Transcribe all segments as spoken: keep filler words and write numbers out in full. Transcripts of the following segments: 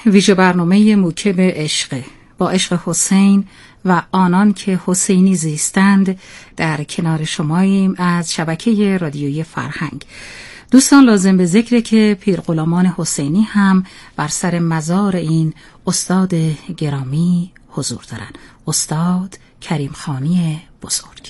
ویژه برنامه موکب عشق با عشق حسین و آنان که حسینی زیستند در کنار شماییم از شبکه رادیویی فرهنگ. دوستان، لازم به ذکره که پیرغلامان حسینی هم بر سر مزار این استاد گرامی حضور دارند، استاد کریم خانی بزرگ.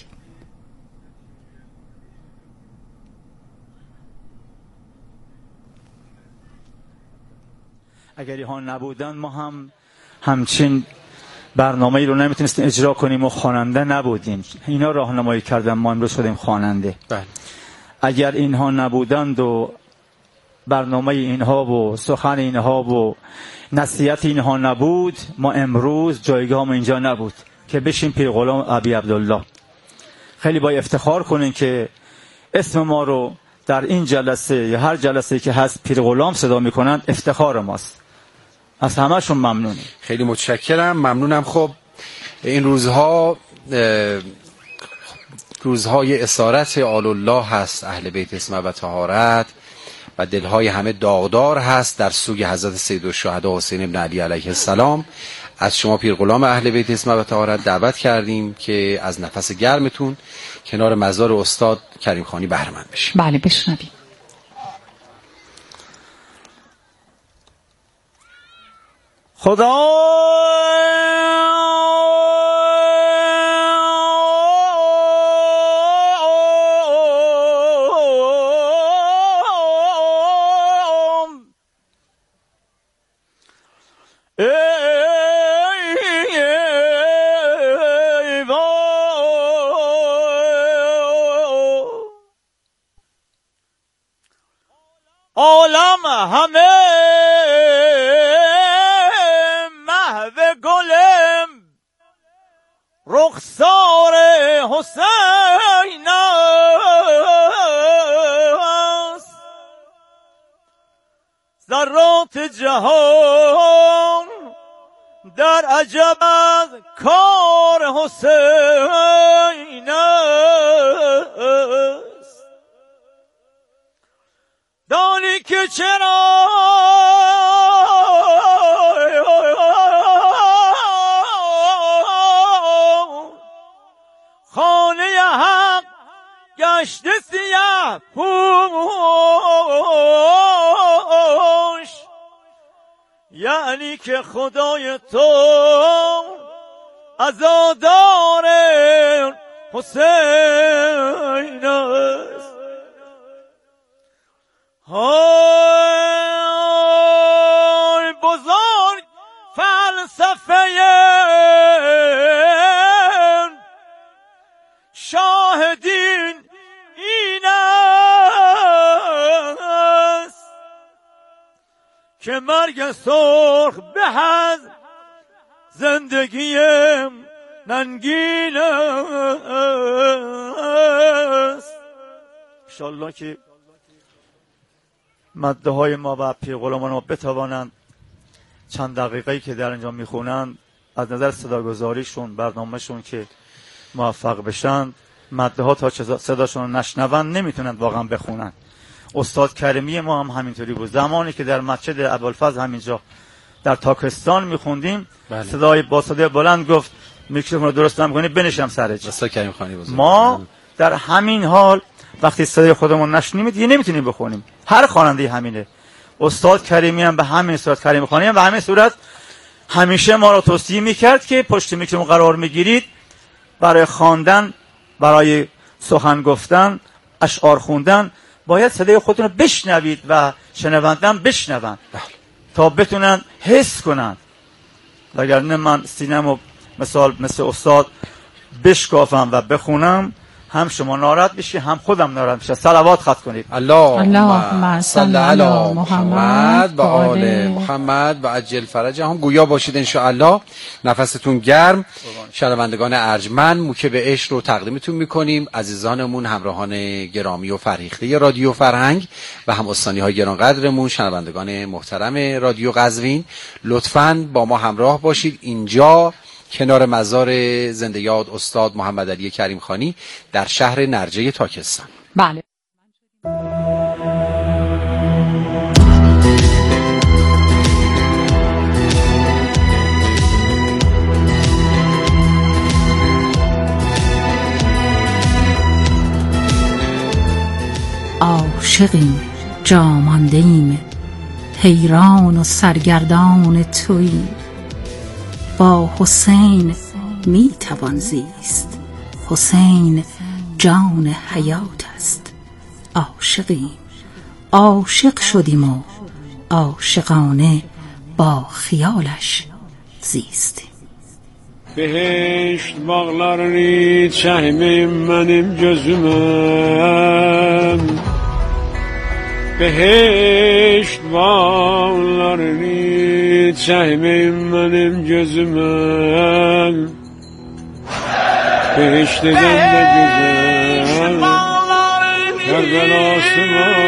اگر اینها نبودن ما هم همچین برنامه‌ای رو نمیتونستیم اجرا کنیم و خواننده نبودیم. اینا راهنمایی کردن، ما امروز شدیم خواننده. بله. اگر اینها نبودند و برنامه اینها و سخن اینها و نصیحت اینها نبود، ما امروز جایگاه ما اینجا نبود که بشیم پیرغلام ابی عبدالله. خیلی با افتخار کنین که اسم ما رو در این جلسه یا هر جلسه که هست پیرغلام صدا میکنن، افتخار ماست. از همه‌شون ممنونم. خیلی متشکرم، ممنونم. خب این روزها روزهای اسارت آل الله هست، اهل بیت اسمت و طهارت، و دلهای همه داغدار هست در سوی حضرت سیدالشهدا حسین بن علی علیه السلام. از شما پیرغلام اهل بیت اسمت و طهارت دعوت کردیم که از نفس گرمتون کنار مزار استاد کریم خانی بهره مند بشیم. بله، بشنویم. خدا عالم همه محو گلم رخسار حسین است، ذرات جهان در عجب از کار حسین است. دانی که چرا خانه حق گشته سیه پوش، یعنی که خدای تو عزادار حسین است. های بزرگ فلسفه شاهدین این است که مرگ سرخ به از زندگی ننگین است. انشالله که مده های ما و پیرغلامان ما بتوانند چند دقیقه‌ای که در اینجا میخونند از نظر صداگذاریشون، برنامهشون که موفق بشن، مده ها تا صداشون رو نشنوند نمیتونند واقعا بخونن. استاد کریمی ما هم همینطوری بود. زمانی که در مسجد ابوالفضل همینجا در تاکستان میخوندیم، بله. صدای با صدای بلند گفت میکروفون رو درست نمی‌کنی بنشم سرش. استاد کریم خانی بزرگ. ما در همین حال وقتی صدای خودمون نشنیدیم دیگه نمیتونیم بخونیم. هر خواننده همینه. استاد کریمی هم به همین صورت، کریم خانی هم به همین صورت همیشه ما رو توصیه میکرد که پشت میکروفون قرار میگیرید، برای خواندن، برای سخن گفتن، اشعار خوندن باید صدای خودتون رو بشنوید و شنونده هم بشنون تا بتونن حس کنن. وگرنه من سینه‌مو مثال مثل استاد بشکافم و بخونم، هم شما ناراحت بشی هم خودم ناراحت میشم. صلوات خط کنید. اللهم صل علی محمد و آل محمد و عجل فرجهم. گویا باشید ان شاء الله. نفستون گرم. شنوندگان ارجمند، موکب عشق رو تقدیمتون میکنیم. عزیزانمون، همراهان گرامی و فرهیخته رادیو فرهنگ و هم استانی‌های گرانقدرمون، شنوندگان محترم رادیو قزوین، لطفاً با ما همراه باشید. اینجا کنار مزار زنده یاد استاد محمد علی کریم خانی در شهر نرجه تاکستان. بله. عاشقیم جامانده‌ایم، حیران و سرگردان توییم. با حسین می توان زیست، حسین جان حیات است. عاشقیم، عاشق شدیم و عاشقانه با خیالش زیستیم. Behişt bağlarını çəkməyim mənim gözüməm, Behişt bağlarını çəkməyim mənim gözüməm, Behişt edən də gözəl, Kərbəlası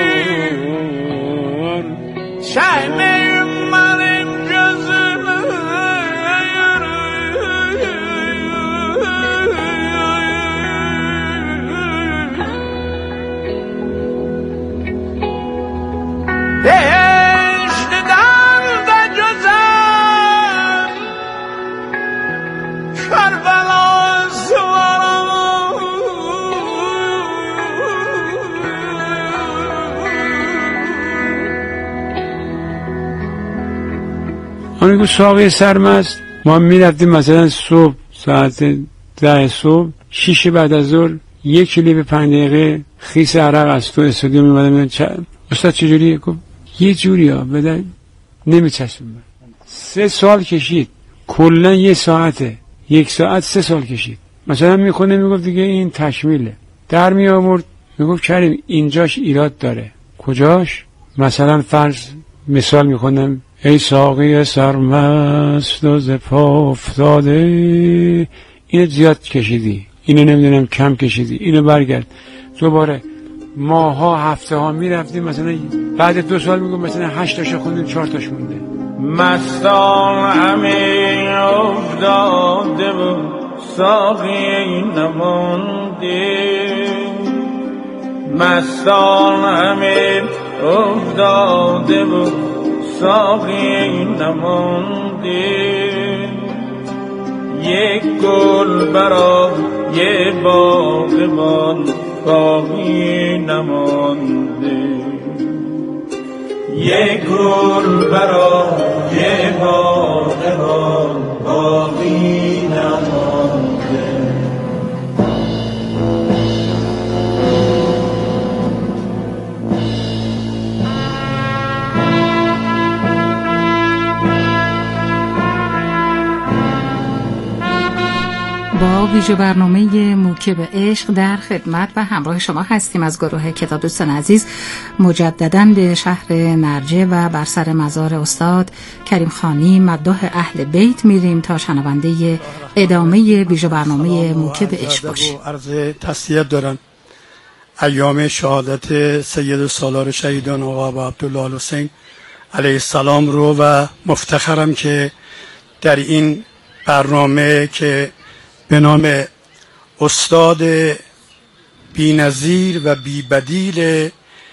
var, çəkməyim mənim gözüməm. Behişt'den de güzel Kerbelası var. آنگاه ساقی سرمست ما میرفتیم مثلا صبح ساعت ده صبح شیش بعد از ظهر یک کلیپ پنج دقیقه خیس عرق از تو استودیو میمدم. استاد چجوریه؟ گفت یه جوری ها بدن نمیچسبم. سه سال کشید، کلا یه ساعته، یک ساعت سه سال کشید. مثلا میخونه میگفت دیگه این تکمیله، در می آورد میگفت کریم اینجاش ایراد داره. کجاش؟ مثلا فرض مثال میخونم ای ساقی سرمست و ز پا افتاده، اینو زیاد کشیدی، اینو نمیدونم کم کشیدی، اینو برگرد. دوباره ماها هفته ها میرفتیم، مثلا بعد دو سال میگم مثلا هشت تاشو خوندیم، چهار تاش مونده. مستان همه افتاده و ساقی نمانده، مستان همه افتاده و ساقی نمانده، یک گل برا یه باغبان باقی نمانده، یک گل برا یه باغبان باقی نمانده. با ویژه برنامه موکب عشق در خدمت و همراه شما هستیم از گروه کتاب دوستان عزیز. مجدداً به شهر نرجه و بر سر مزار استاد کریم خانی مداح اهل بیت میریم تا شنونده ادامه ویژه برنامه موکب عشق باشیم. عرض تسلیت دارم ایام شهادت سید سالار شهیدان آقا ابا عبدالله حسین علیه السلام رو و مفتخرم که در این برنامه که به نام استاد بی‌نظیر و بی‌بدیل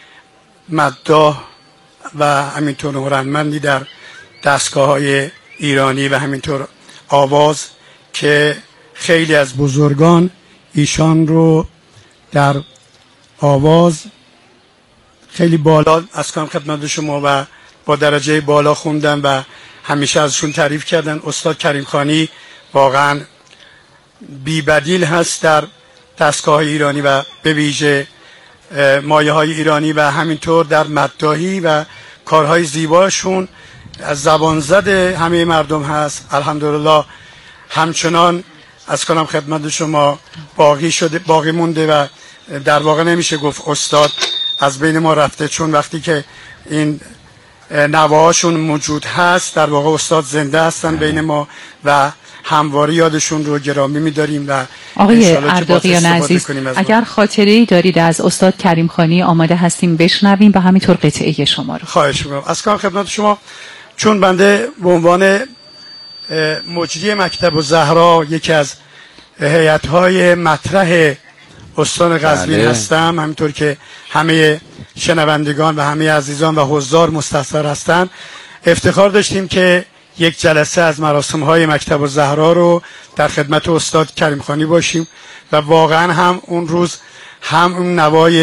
مداح و همینطور هنرمندی در دستگاه‌های ایرانی و همینطور آواز که خیلی از بزرگان ایشان رو در آواز خیلی بالا از کنم خدمت شما و با درجه بالا خوندن و همیشه ازشون تعریف کردن. استاد کریم خانی واقعا بی بدیل هست در دستگاه ایرانی و به ویژه مایه های ایرانی و همینطور در مداحی و کارهای زیباشون از زبان زد همه مردم هست. الحمدلله همچنان از کنم خدمت شما باقی شده، باقی مونده و در واقع نمیشه گفت استاد از بین ما رفته، چون وقتی که این نواهاشون موجود هست در واقع استاد زنده هستن بین ما و همواره یادشون رو گرامی می‌داریم. و آقای ارداقیان عزیز اگر خاطره‌ای دارید از استاد کریم خانی آماده هستیم بشنویم و همینطور قطعه شما رو. خواهش می‌کنم. از کنم خدمت شما چون بنده به عنوان مجری مکتب الزهرا یکی از هیئت‌های مطرح استان قزوین هستم، همینطور که همه شنوندگان و همه عزیزان و حضار مستحضر هستند، افتخار داشتیم که یک جلسه از مراسم‌های مکتب الزهرا رو در خدمت استاد کریم خانی باشیم و واقعا هم اون روز هم اون نوای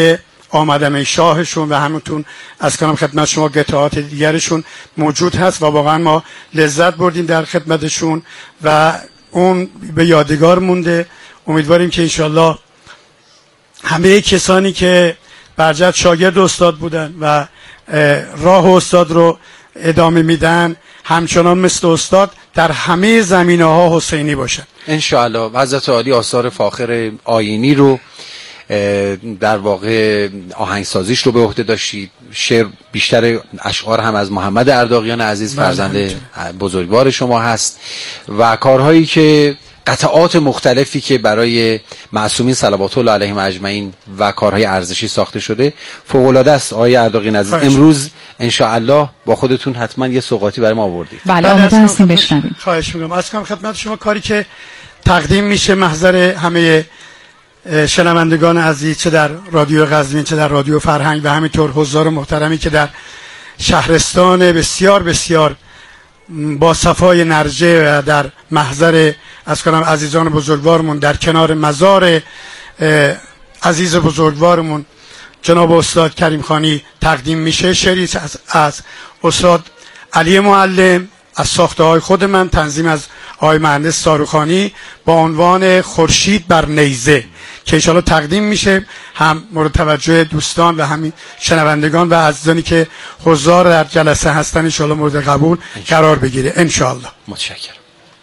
آمدن شاهشون و همونطور از کنم خدمت شما قطعات دیگرشون موجود هست و واقعا ما لذت بردیم در خدمتشون و اون به یادگار مونده. امیدواریم که انشالله همه کسانی که برجت شاگرد استاد بودن و راه استاد رو ادامه میدن همچنان مثل استاد در همه زمینه ها حسینی باشن انشاءالله. حضرت عالی آثار فاخر آیینی رو در واقع آهنگسازیش رو به عهده داشتید. شعر بیشتر اشعار هم از محمد ارداغیان عزیز فرزند بزرگوار شما هست و کارهایی که قطعات مختلفی که برای معصومین صلوات الله علیهم اجمعین و کارهای ارزشی ساخته شده فوق العاده است. آقای ارداغیان عزیز امروز انشاءالله با خودتون حتما یه سوغاتی برای ما آوردید. بله آماده هستیم بشنویم. خواهش می‌کنم. از کنم خدمت شما کاری که تقدیم میشه محضر همه شنوندگان عزیز چه در رادیو قزوین چه در رادیو فرهنگ و همینطور حضار محترمی که در شهرستان بسیار بسیار با صفای نرجه و در محضر از کنم عزیزان بزرگوارمون در کنار مزار عزیز بزرگوارمون جناب استاد کریم خانی تقدیم میشه. شعری از, از استاد علی معلم از ساخته های خود من تنظیم از آقای مهندس ساروخانی با عنوان خورشید بر نیزه که انشاءالله تقدیم میشه هم مورد توجه دوستان و همین شنوندگان و عزیزانی که حضار در جلسه هستن انشاءالله مورد قبول قرار بگیره انشاءالله. متشکرم.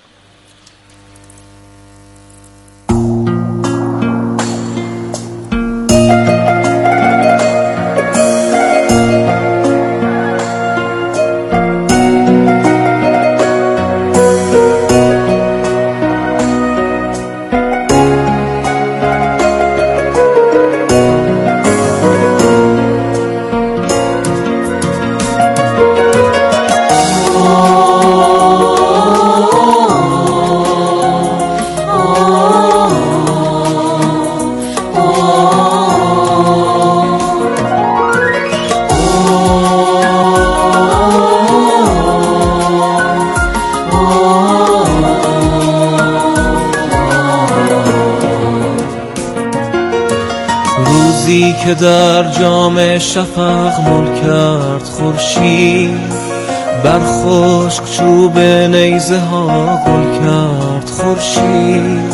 که در جام شفق مل کرد خورشید بر خشک چوب نیزه ها گل کرد خورشید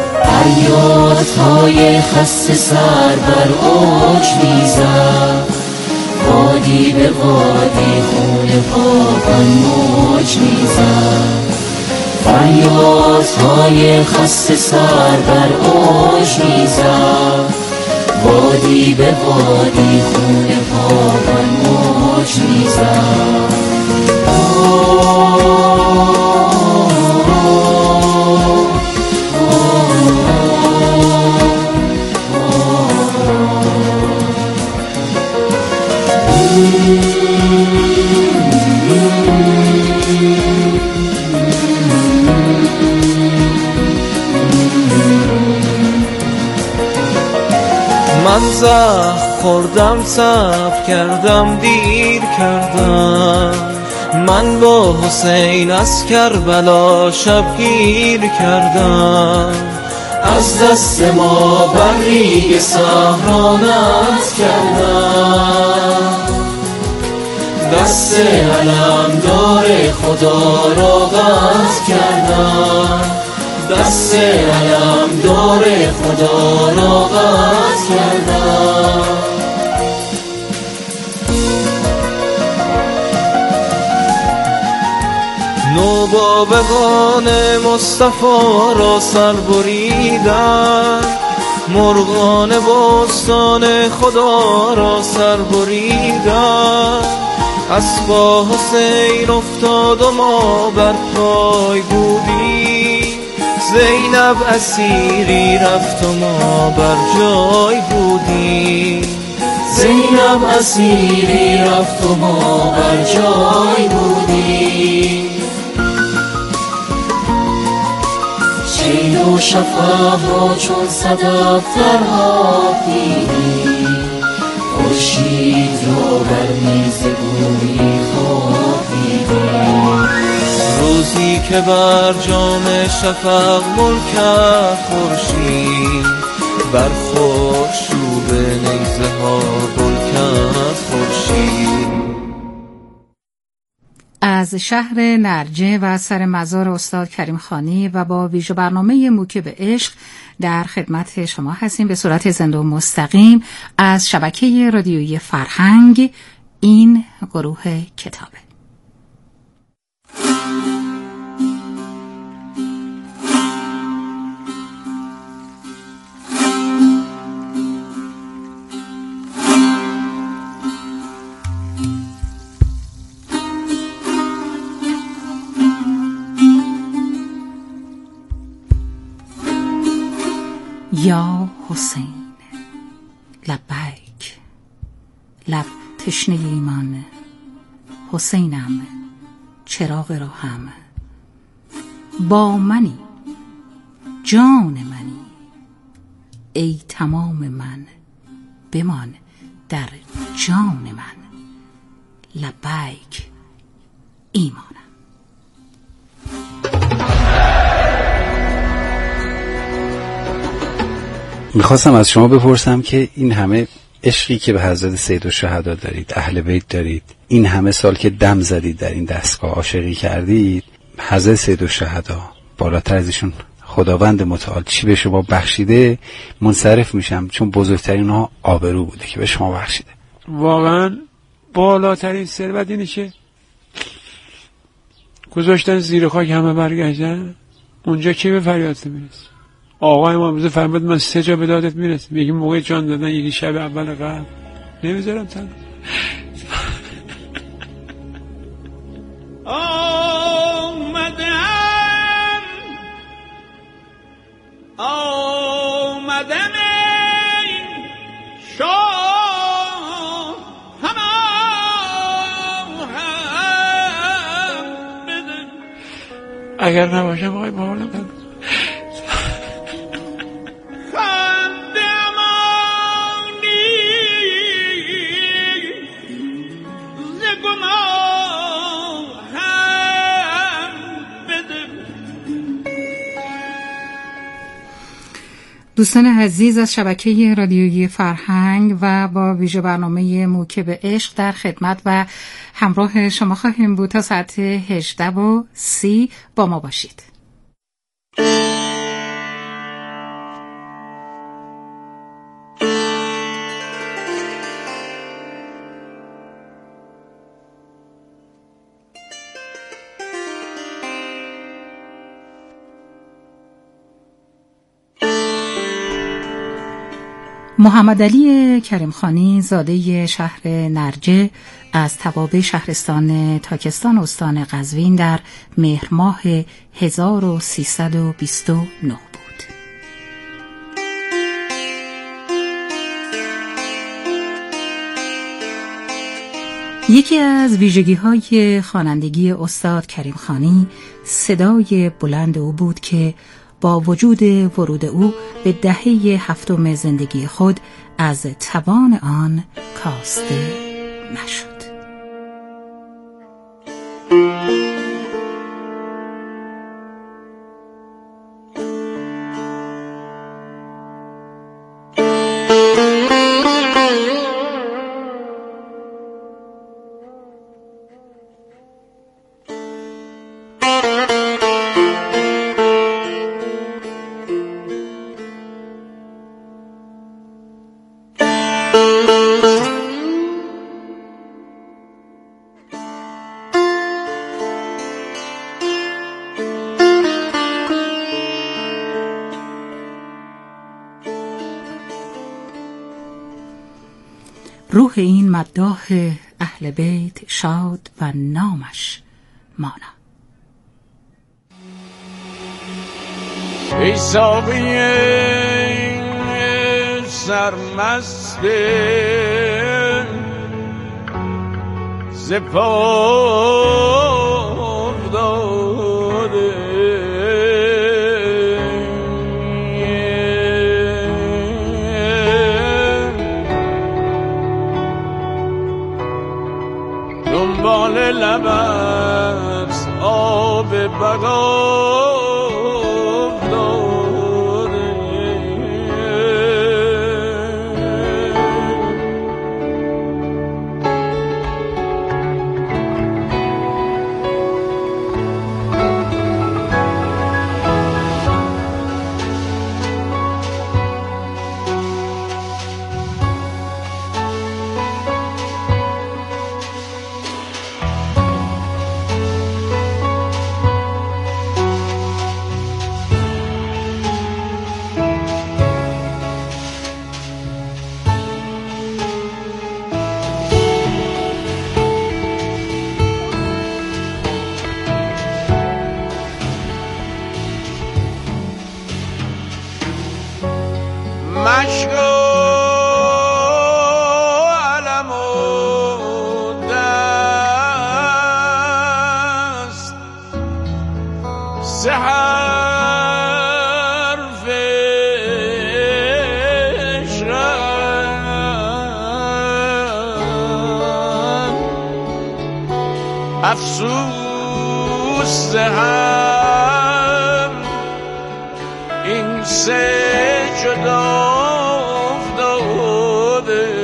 فریادهای خسته سر بر اوج میزد وادی به وادی خون پاکان موج میزد فریادهای خسته سر بر اوج میزد وادی به وادی خون پاکان موج میزد من زخم خوردم صبر کردم دیر کردم من با حسین از کربلا شبگیر کردم از دست ما بر ریگ صحرا نت کردم دست علمدار خدا را قطع کردم دست علمدار خدا را قطع کردم نوباوگان مصطفی را سر بریدن مرغان بستان خدا را سر بریدن اسبا حسین افتاد و ما بر پای بودیم زینب اسیری رفت و ما بر جای بودیم زینب اسیری رفت و ما بر جای بودیم شیل و شفق را چون صدف فرهادیم خورشید را بر میز گویی خوابیدیم روزی که بر جام شفق مل کرد خورشید بر خشک‌چوب نیزه ها از شهر نرجه و سر مزار استاد کریم خانی و با ویژه برنامه موکب عشق در خدمت شما هستیم به صورت زنده و مستقیم از شبکه رادیویی فرهنگ. این گروه کتابه. یا حسین لبیک، لب تشنه ایمان، حسینم چراغ راهم، با منی جان منی، ای تمام من بمان در جان من، لبیک ایمانم. میخواستم از شما بپرسم که این همه عشقی که به حضرت سیدالشهدا دارید، اهل بیت دارید، این همه سال که دم زدید در این دستگاه، عاشقی کردید، حضرت سیدالشهدا بالاتر از ایشون خداوند متعال چی به شما بخشیده؟ منصرف میشم، چون بزرگترین ها آبرو بوده که به شما بخشیده. واقعا بالاترین ثروت اینه که گذاشتن زیر خاک همه برگشتن، اونجا کی به فریادت میرسه؟ آقای ما امروز فرمود من سه جا به دادت میرسم، یکی موقع جان دادن، یکی شب اول قبل. نمیذارم تن آمدم آمدم شاه همان هم بده. اگر نباشم آقای باولم تن دوستان عزیز از شبکه رادیویی فرهنگ و با ویژه برنامه موکب عشق در خدمت و همراه شما خواهیم بود تا ساعت هجده و سی. با ما باشید. محمد علی کریم خانی زاده شهر نرجه از توابع شهرستان تاکستان استان قزوین در مهر ماه هزار و سیصد و بیست و نه بود. یکی از ویژگی‌های خوانندگی استاد کریم خانی صدای بلند او بود که با وجود ورود او به دهه هفتم زندگی خود از توان آن کاسته نشد. روح این مداح اهل بیت شاد و نامش مانا. ای ساقی سرمست زپاف داده دنبال لبت آب بقا افسوس هم این سه جدا افتاده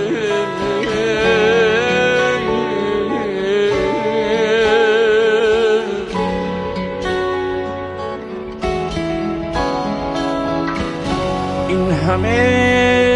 این همه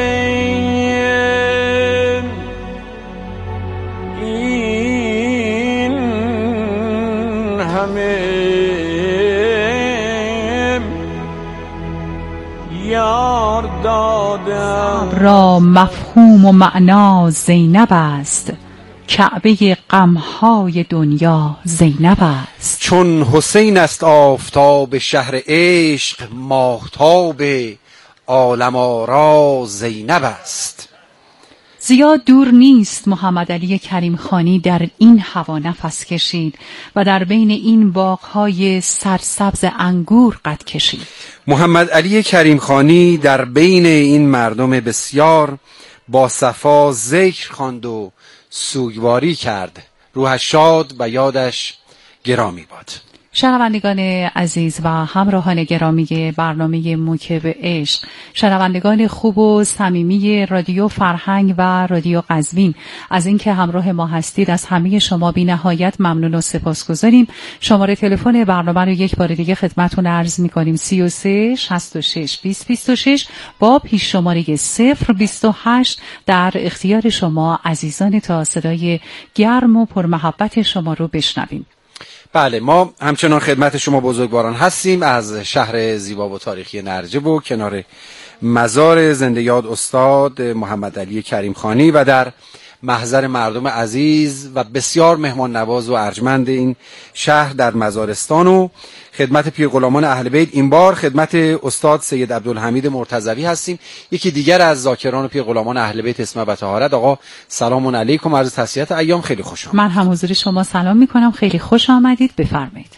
را مفهوم و معنا زینب است، کعبه غمهای دنیا زینب است. چون حسین است آفتاب شهر عشق، ماهتاب عالم آرا زینب است. زیاد دور نیست محمد علی کریم خانی در این هوا نفس کشید و در بین این باغ‌های سرسبز انگور قد کشید. محمد علی کریم خانی در بین این مردم بسیار با صفا ذکر خواند و سوگواری کرد. روحش شاد و یادش گرامی باد. شنوندگان عزیز و همراهان گرامی برنامه موکب عشق، شنوندگان خوب و صمیمی رادیو فرهنگ و رادیو قزوین، از اینکه همراه ما هستید از همه شما بی نهایت ممنون و سپاسگزاریم. شماره تلفن برنامه رو یک بار دیگه خدمتتون عرض می‌کنیم: سی و سه شصت و شش بیست بیست و شش با پیش شماره صفر بیست و هشت. در اختیار شما عزیزان تا صدای گرم و پرمحبت شما رو بشنویم. بله، ما همچنان خدمت شما بزرگواران هستیم از شهر زیبا و تاریخی نرجب و کنار مزار زنده یاد استاد محمد علی کریم خانی و در محضر مردم عزیز و بسیار مهمان نواز و ارجمند این شهر در مزارستان و خدمت پیرغلامان اهل بیت. این بار خدمت استاد سید عبدالحمید مرتضوی هستیم، یکی دیگر از ذاکران و پیرغلامان اهل بیت اسم و طهارت. آقا سلام علیکم، عرض تسلیت ایام، خیلی خوش آمدید. من هم حضور شما سلام میکنم، خیلی خوش آمدید، بفرمایید.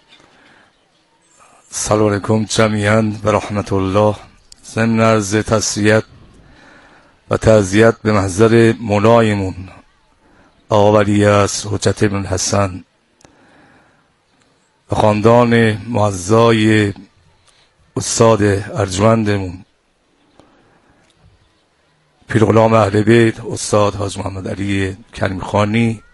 سلام علیکم جمیعاً و رحمت الله. ضمن عرض تسلیت و تعزیت به محضر مولایمون آقا ولیعصر حجت ابن حسن و خاندان معزای استاد ارجمندمون پیرغلام اهل بیت استاد حاج محمد علی کریم خانی،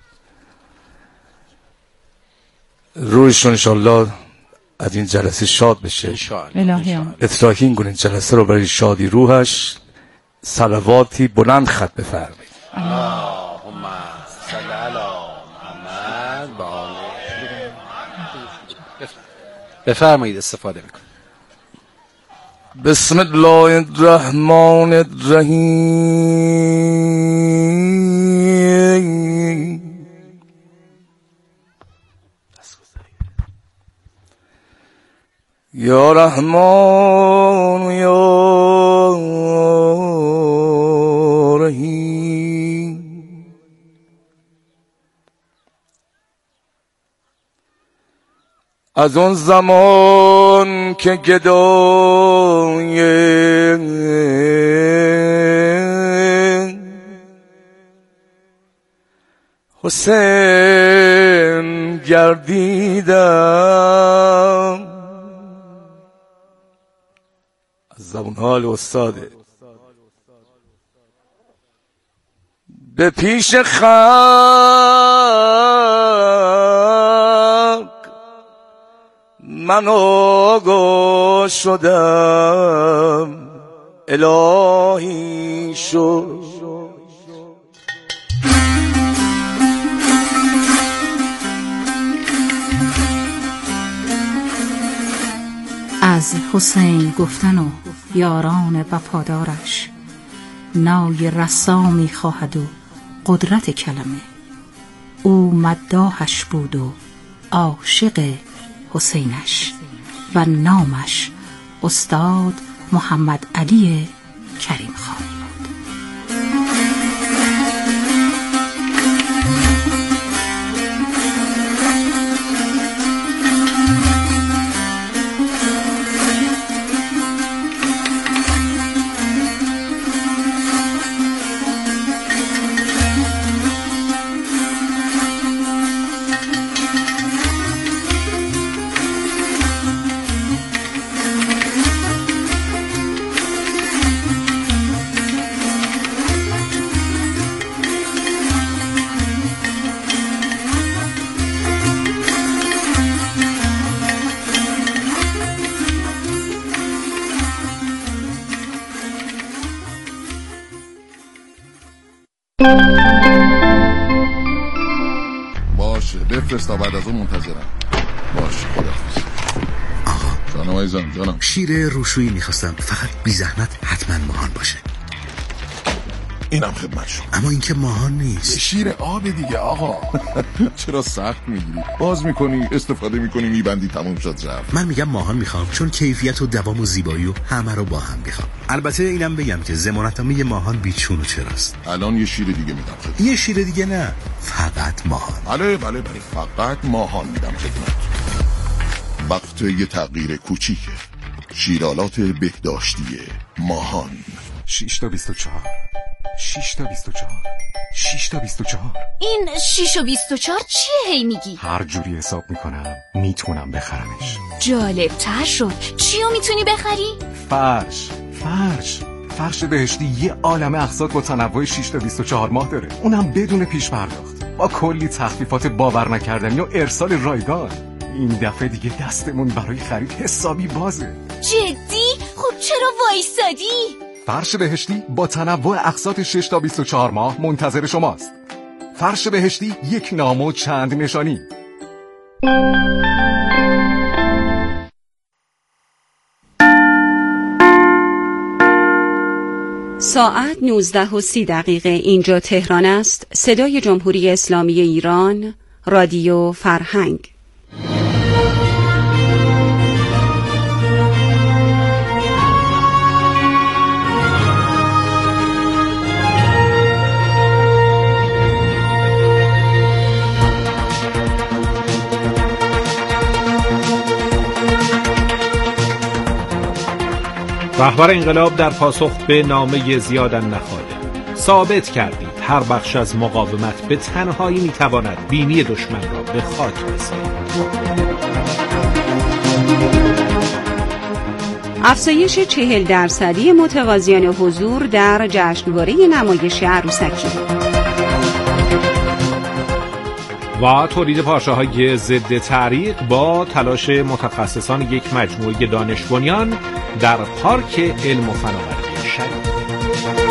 روحشون انشالله از این جلسه شاد بشه. اطلاقی این گونه جلسه رو برای شادی روحش صلواتی بلند خط بفرمایید. اللهم صل علی محمد و آل. بفرمایید، استفاده میکنم. بسم الله الرحمن الرحیم. یا رحمان یا رحیم. از اون زمان که گدای حسین گردیدم، از زبون حال استاده به پیش خلق من آگاه شدم، الهی شد. از حسین گفتن و یاران وفادارش، نای رسا می خواهد و قدرت کلمه، او مداحش بود و عاشق حسینش و نامش استاد محمد علی کریم خانی بود. باشه بفرست تا بعد از اون منتظرم. باشه خداحافظ. آقا جانم عزیزم جانم. شیر روشویی میخواستم، فقط بی زحمت حتما ماهان باشه. اینم خدمت شما. اما این که ماهان نیست. شیر آب دیگه آقا. چرا سخت میگیری؟ باز میکنی استفاده میکنی میبندی تموم شد رفت. من میگم ماهان میخوام چون کیفیت و دوام و زیبایی و همه رو با هم میخوام. البته اینم بگم که ضمانتنامه ماهان بیچون و چراست. الان یه شیر دیگه میدم خدمت. یه شیر دیگه نه، فقط ماهان. بله بله بله فقط ماهان میدم خدمت. وقت یه تغییر کوچیکه. شیرالات بهداشتی ماهان. شش تا بیست و چهار شش تا بیست و چهار شش تا بیست و چهار. این شش و بیست و چهار چیه هی میگی؟ هر جوری حساب میکنم میتونم بخرمش. جالب تر شد. چیو میتونی بخری؟ فرش فرش فرش بهشتی یه عالم اقساط با تنوع شش تا بیست و چهار ماه داره، اونم بدون پیش پرداخت، با کلی تخفیفات باور نکردنی و ارسال رایگان. این دفعه دیگه دستمون برای خرید حسابی بازه. جدی؟ خب چرا وایسادی؟ فرش بهشتی با تنوع اقساط شش تا بیست و چهار ماه منتظر شماست. فرش بهشتی، یک نام و چند نشانی. ساعت نوزده و سی دقیقه اینجا تهران است. صدای جمهوری اسلامی ایران، رادیو فرهنگ. رهبر انقلاب در پاسخ به نامه زیادن نخواده ثابت کردید هر بخش از مقاومت به تنهایی میتواند بینی دشمن را به خاک بسپارد. افزایش چهل درصدی متقاضیان حضور در جشنواره نمایش عروسکی و تولید پارچه‌های ضد تعریق با تلاش متخصصان یک مجموعه دانش بنیان در پارک علم و فناوری شریف.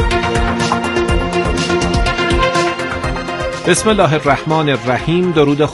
بسم الله الرحمن الرحیم. درود